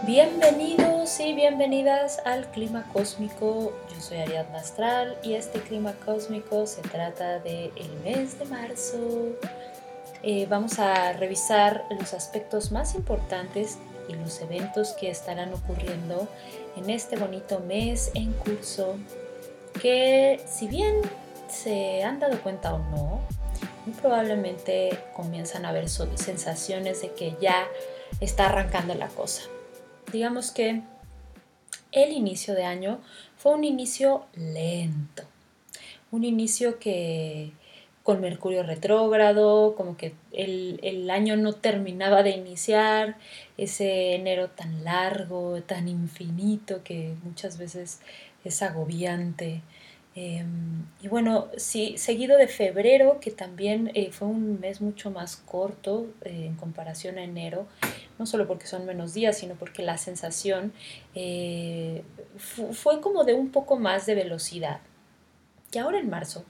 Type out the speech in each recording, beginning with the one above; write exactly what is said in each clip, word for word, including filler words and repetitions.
Bienvenidos y bienvenidas al Clima Cósmico. Yo soy Ariadna Astral y este Clima Cósmico se trata del mes de marzo. Eh, vamos a revisar los aspectos más importantes y los eventos que estarán ocurriendo en este bonito mes en curso, que si bien se han dado cuenta o no, muy probablemente comienzan a haber sensaciones de que ya está arrancando la cosa. Digamos que el inicio de año fue un inicio lento, un inicio que con Mercurio retrógrado, como que el, el año no terminaba de iniciar, ese enero tan largo, tan infinito que muchas veces es agobiante. Eh, y bueno, sí, seguido de febrero, que también eh, fue un mes mucho más corto eh, en comparación a enero, no solo porque son menos días, sino porque la sensación eh, fu fue como de un poco más de velocidad. Y ahora en marzo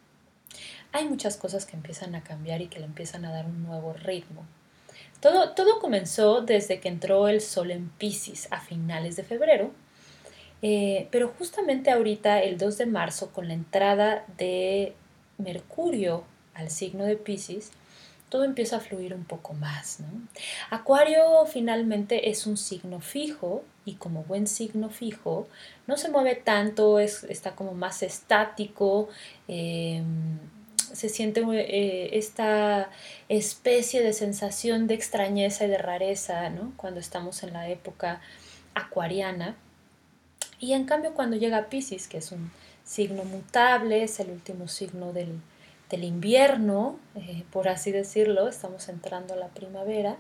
hay muchas cosas que empiezan a cambiar y que le empiezan a dar un nuevo ritmo. Todo, todo comenzó desde que entró el Sol en Piscis a finales de febrero, eh, pero justamente ahorita, el dos de marzo, con la entrada de Mercurio al signo de Piscis, todo empieza a fluir un poco más, ¿no? Acuario finalmente es un signo fijo y como buen signo fijo no se mueve tanto, es, está como más estático, eh, se siente eh, esta especie de sensación de extrañeza y de rareza, ¿no? Cuando estamos en la época acuariana. Y en cambio cuando llega Piscis, que es un signo mutable, es el último signo del, del invierno, eh, por así decirlo, estamos entrando a la primavera,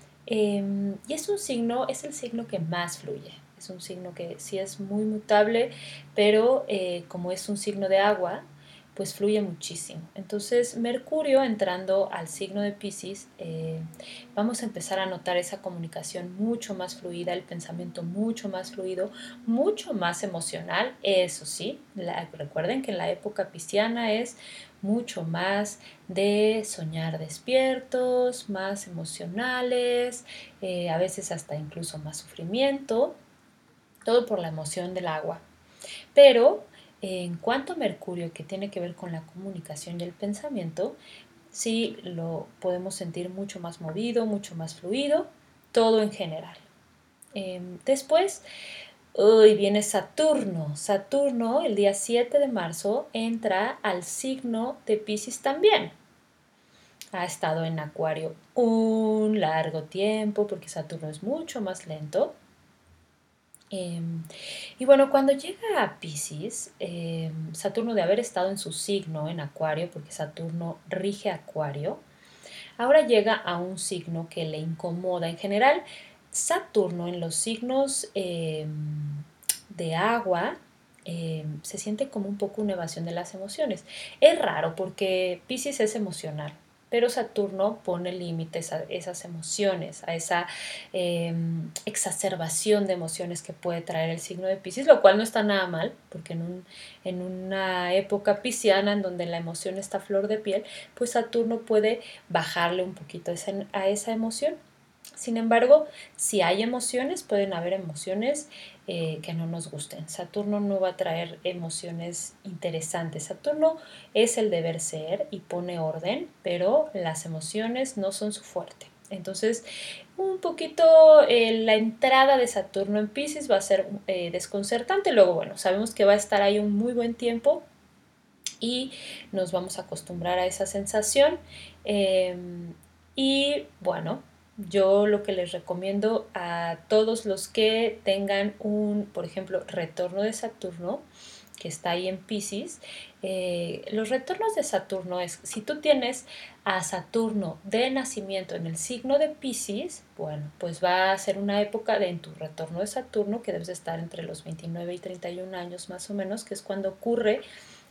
eh, y es un signo, es el signo que más fluye, es un signo que sí es muy mutable, pero eh, como es un signo de agua, pues fluye muchísimo. Entonces Mercurio entrando al signo de Piscis, eh, vamos a empezar a notar esa comunicación mucho más fluida, el pensamiento mucho más fluido, mucho más emocional, eso sí, la, recuerden que en la época pisciana es mucho más de soñar despiertos, más emocionales, eh, a veces hasta incluso más sufrimiento, todo por la emoción del agua. Pero eh, en cuanto a Mercurio, que tiene que ver con la comunicación y el pensamiento, sí lo podemos sentir mucho más movido, mucho más fluido, todo en general. Eh, después, hoy viene Saturno. Saturno, el día siete de marzo, entra al signo de Piscis también. Ha estado en Acuario un largo tiempo porque Saturno es mucho más lento. Eh, y bueno, cuando llega a Piscis, eh, Saturno, de haber estado en su signo, en Acuario, porque Saturno rige Acuario, ahora llega a un signo que le incomoda. En general, Saturno en los signos eh, de agua eh, se siente como un poco una evasión de las emociones. Es raro porque Piscis es emocional, pero Saturno pone límites a esas emociones, a esa eh, exacerbación de emociones que puede traer el signo de Piscis, lo cual no está nada mal, porque en, un, en una época pisciana en donde la emoción está a flor de piel, pues Saturno puede bajarle un poquito a esa, a esa emoción. Sin embargo, si hay emociones, pueden haber emociones eh, que no nos gusten. Saturno no va a traer emociones interesantes. Saturno es el deber ser y pone orden, pero las emociones no son su fuerte. Entonces, un poquito eh, la entrada de Saturno en Piscis va a ser eh, desconcertante. Luego, bueno, sabemos que va a estar ahí un muy buen tiempo y nos vamos a acostumbrar a esa sensación. Eh, y bueno, yo lo que les recomiendo a todos los que tengan un, por ejemplo, retorno de Saturno, que está ahí en Piscis, eh, los retornos de Saturno es, si tú tienes a Saturno de nacimiento en el signo de Piscis, bueno, pues va a ser una época de en tu retorno de Saturno que debes estar entre los veintinueve y treinta y un años más o menos, que es cuando ocurre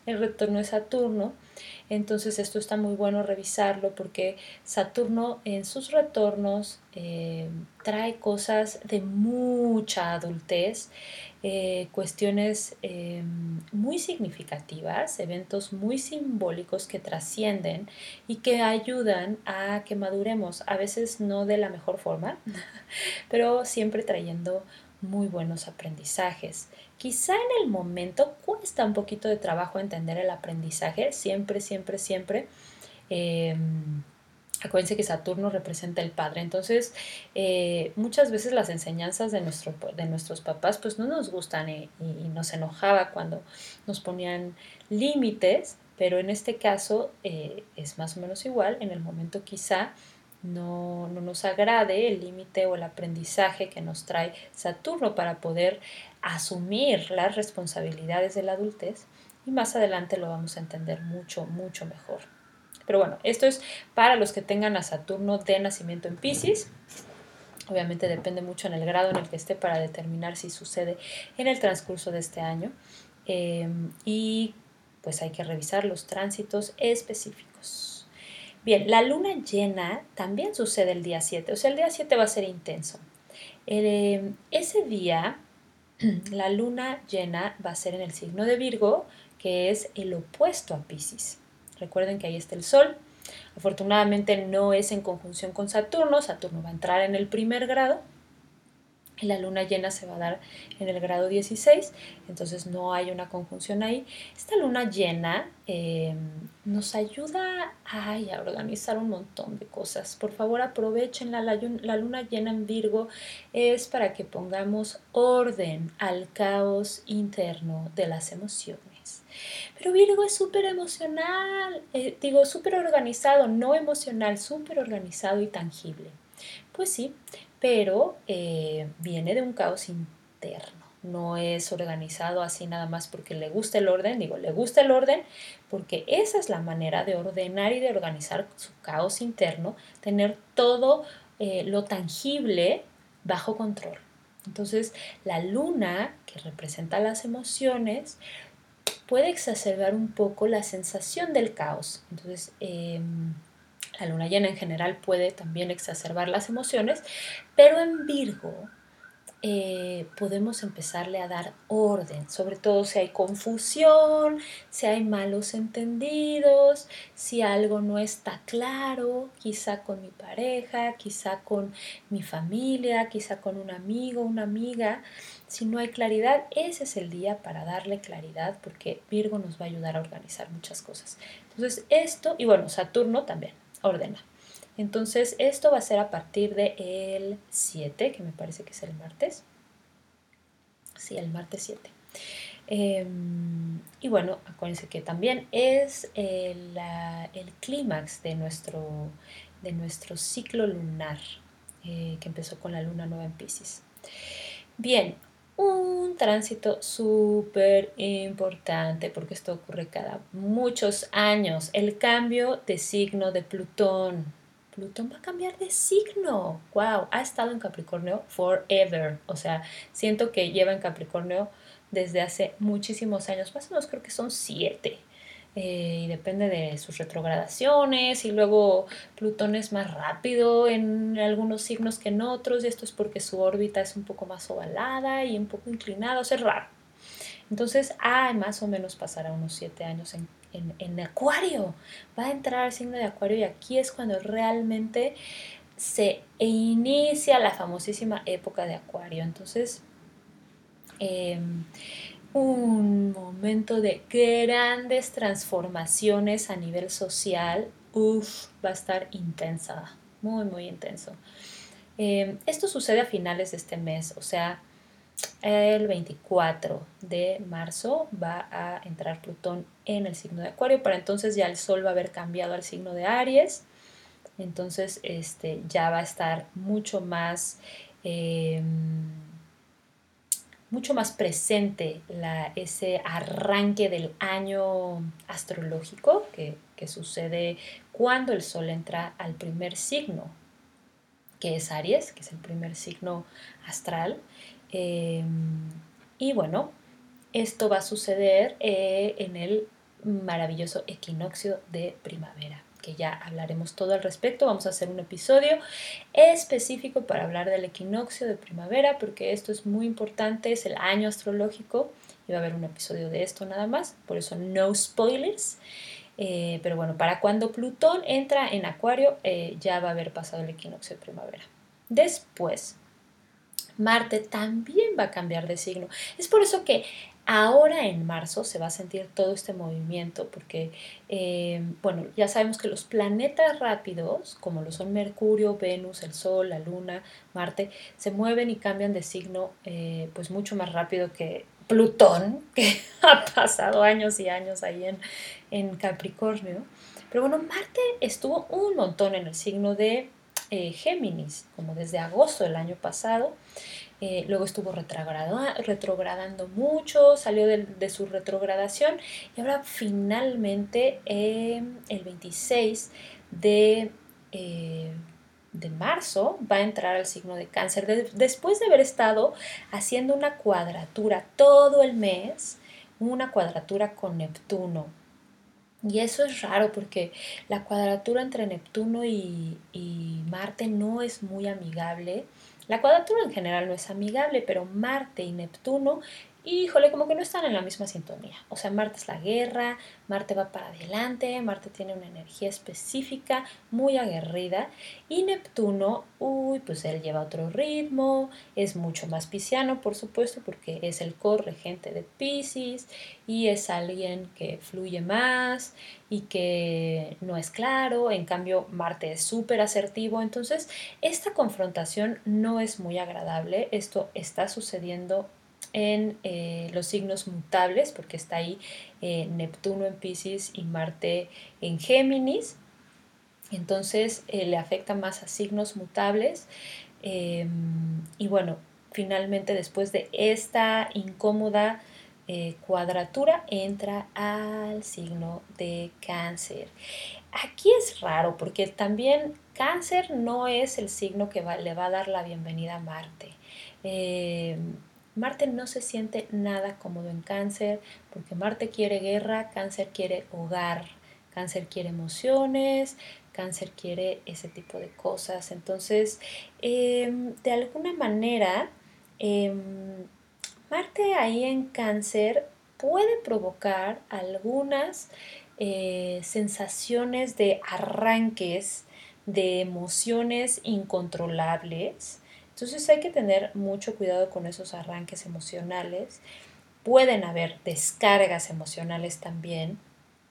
el retorno de Saturno. Entonces esto está muy bueno revisarlo porque Saturno en sus retornos eh, trae cosas de mucha adultez, eh, cuestiones eh, muy significativas, eventos muy simbólicos que trascienden y que ayudan a que maduremos, a veces no de la mejor forma, pero siempre trayendo muy buenos aprendizajes. Quizá en el momento cuesta un poquito de trabajo entender el aprendizaje, siempre, siempre, siempre. Eh, Acuérdense que Saturno representa el padre, entonces eh, muchas veces las enseñanzas de, nuestro, de nuestros papás pues no nos gustan y, y nos enojaba cuando nos ponían límites, pero en este caso eh, es más o menos igual, en el momento quizá no, no nos agrade el límite o el aprendizaje que nos trae Saturno para poder asumir las responsabilidades de la adultez y más adelante lo vamos a entender mucho, mucho mejor. Pero bueno, esto es para los que tengan a Saturno de nacimiento en Piscis. Obviamente depende mucho en el grado en el que esté para determinar si sucede en el transcurso de este año. Eh, y pues hay que revisar los tránsitos específicos. Bien, la luna llena también sucede el día siete, o sea, el día siete va a ser intenso. Eh, ese día, la luna llena va a ser en el signo de Virgo, que es el opuesto a Piscis. Recuerden que ahí está el Sol. Afortunadamente no es en conjunción con Saturno. Saturno va a entrar en el primer grado y la luna llena se va a dar en el grado dieciséis, entonces no hay una conjunción ahí. Esta luna llena eh, nos ayuda ay, a organizar un montón de cosas. Por favor, aprovechenla. La, la luna llena en Virgo es para que pongamos orden al caos interno de las emociones. Pero Virgo es súper emocional, eh, digo, súper organizado, no emocional, súper organizado y tangible. Pues sí, pero eh, viene de un caos interno. No es organizado así nada más porque le gusta el orden. Digo, le gusta el orden porque esa es la manera de ordenar y de organizar su caos interno, tener todo eh, lo tangible bajo control. Entonces, la luna, que representa las emociones, puede exacerbar un poco la sensación del caos. Entonces, eh, la luna llena en general puede también exacerbar las emociones, pero en Virgo eh, podemos empezarle a dar orden, sobre todo si hay confusión, si hay malos entendidos, si algo no está claro, quizá con mi pareja, quizá con mi familia, quizá con un amigo, una amiga. Si no hay claridad, ese es el día para darle claridad porque Virgo nos va a ayudar a organizar muchas cosas. Entonces esto, y bueno, Saturno también ordena. Entonces esto va a ser a partir del siete, que me parece que es el martes. Sí, el martes siete. Eh, y bueno, acuérdense que también es el, la, el clímax de nuestro, de nuestro ciclo lunar, eh, que empezó con la luna nueva en Piscis. Bien, un tránsito súper importante porque esto ocurre cada muchos años, el cambio de signo de Plutón. Plutón va a cambiar de signo. Wow, ha estado en Capricornio forever. O sea, siento que lleva en Capricornio desde hace muchísimos años, más o menos creo que son siete. Eh, y depende de sus retrogradaciones y luego Plutón es más rápido en algunos signos que en otros y esto es porque su órbita es un poco más ovalada y un poco inclinada, o sea, es raro. Entonces, ah, más o menos pasará unos siete años en, en, en Acuario, va a entrar al signo de Acuario y aquí es cuando realmente se inicia la famosísima época de Acuario. Entonces, eh, un momento de grandes transformaciones a nivel social. Uf, va a estar intensa, muy, muy intenso. Eh, esto sucede a finales de este mes, o sea, el veinticuatro de marzo va a entrar Plutón en el signo de Acuario. Para entonces ya el Sol va a haber cambiado al signo de Aries. Entonces este, ya va a estar mucho más... Eh, mucho más presente la, ese arranque del año astrológico que, que sucede cuando el Sol entra al primer signo, que es Aries, que es el primer signo astral. Eh, y bueno, esto va a suceder eh, en el maravilloso equinoccio de primavera, que ya hablaremos todo al respecto. Vamos a hacer un episodio específico para hablar del equinoccio de primavera, porque esto es muy importante, es el año astrológico y va a haber un episodio de esto nada más, por eso no spoilers. Eh, pero bueno, para cuando Plutón entra en Acuario, eh, ya va a haber pasado el equinoccio de primavera. Después, Marte también va a cambiar de signo. Es por eso que ahora en marzo se va a sentir todo este movimiento, porque, eh, bueno, ya sabemos que los planetas rápidos, como lo son Mercurio, Venus, el Sol, la Luna, Marte, se mueven y cambian de signo eh, pues mucho más rápido que Plutón, que ha pasado años y años ahí en, en Capricornio. Pero bueno, Marte estuvo un montón en el signo de eh, Géminis, como desde agosto del año pasado. Eh, luego estuvo retrogradando mucho, salió de, de su retrogradación y ahora finalmente eh, el veintiséis de, eh, de marzo va a entrar al signo de Cáncer. De, después de haber estado haciendo una cuadratura todo el mes, una cuadratura con Neptuno. Y eso es raro porque la cuadratura entre Neptuno y, y Marte no es muy amigable. La cuadratura en general no es amigable, pero Marte y Neptuno, híjole, como que no están en la misma sintonía. O sea, Marte es la guerra, Marte va para adelante, Marte tiene una energía específica, muy aguerrida, y Neptuno, uy, pues él lleva otro ritmo, es mucho más pisciano, por supuesto, porque es el corregente de Piscis y es alguien que fluye más y que no es claro. En cambio, Marte es súper asertivo. Entonces, esta confrontación no es muy agradable. Esto está sucediendo en eh, los signos mutables, porque está ahí eh, Neptuno en Piscis y Marte en Géminis. Entonces, eh, le afecta más a signos mutables. Eh, y bueno, finalmente, después de esta incómoda eh, cuadratura, entra al signo de Cáncer. Aquí es raro porque también Cáncer no es el signo que va, le va a dar la bienvenida a Marte. Eh, Marte no se siente nada cómodo en Cáncer porque Marte quiere guerra, Cáncer quiere hogar, Cáncer quiere emociones, Cáncer quiere ese tipo de cosas. Entonces, eh, de alguna manera, eh, Marte ahí en Cáncer puede provocar algunas eh, sensaciones de arranques, de emociones incontrolables. Entonces hay que tener mucho cuidado con esos arranques emocionales. Pueden haber descargas emocionales también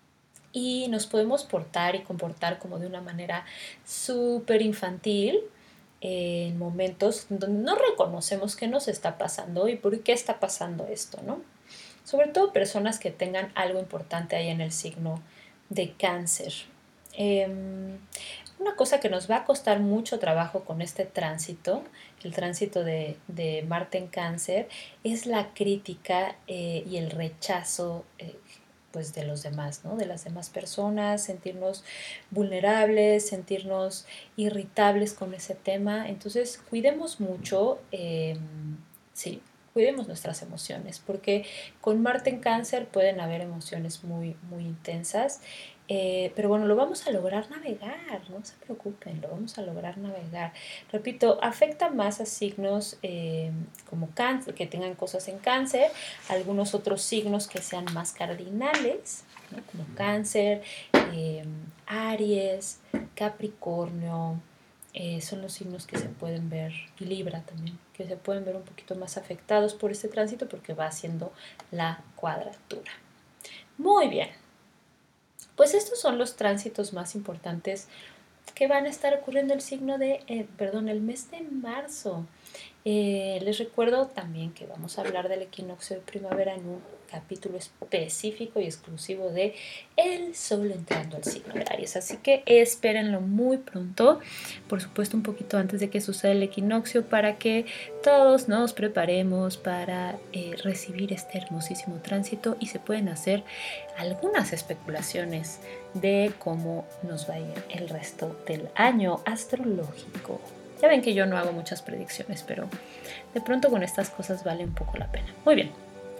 y nos podemos portar y comportar como de una manera súper infantil en momentos donde no reconocemos qué nos está pasando y por qué está pasando esto, ¿no? Sobre todo personas que tengan algo importante ahí en el signo de Cáncer. Eh, una cosa que nos va a costar mucho trabajo con este tránsito, el tránsito de, de Marte en Cáncer, es la crítica eh, y el rechazo eh, pues de los demás, ¿no? De las demás personas, sentirnos vulnerables, sentirnos irritables con ese tema. Entonces, cuidemos mucho, eh, sí, cuidemos nuestras emociones, porque con Marte en Cáncer pueden haber emociones muy, muy intensas, eh, pero bueno, lo vamos a lograr navegar, no se preocupen, lo vamos a lograr navegar. Repito, afecta más a signos eh, como Cáncer, que tengan cosas en Cáncer, algunos otros signos que sean más cardinales, ¿no? Como Cáncer, eh, Aries, Capricornio, eh, son los signos que se pueden ver, y Libra también, que se pueden ver un poquito más afectados por este tránsito porque va haciendo la cuadratura. Muy bien, pues estos son los tránsitos más importantes que van a estar ocurriendo el signo de, eh, perdón, el mes de marzo. Eh, les recuerdo también que vamos a hablar del equinoccio de primavera en un capítulo específico y exclusivo de el Sol entrando al signo de Aries. Así que espérenlo muy pronto, por supuesto un poquito antes de que suceda el equinoccio, para que todos nos preparemos para eh, recibir este hermosísimo tránsito y se pueden hacer algunas especulaciones de cómo nos va a ir el resto del año astrológico. Ya ven que yo no hago muchas predicciones, pero de pronto con estas cosas vale un poco la pena. Muy bien.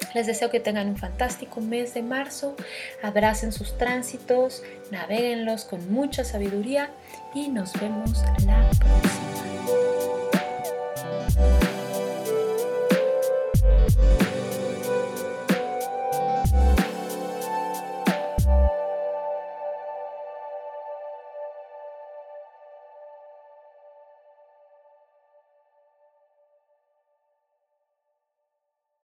Les deseo que tengan un fantástico mes de marzo, abracen sus tránsitos, navéguenlos con mucha sabiduría y nos vemos la próxima.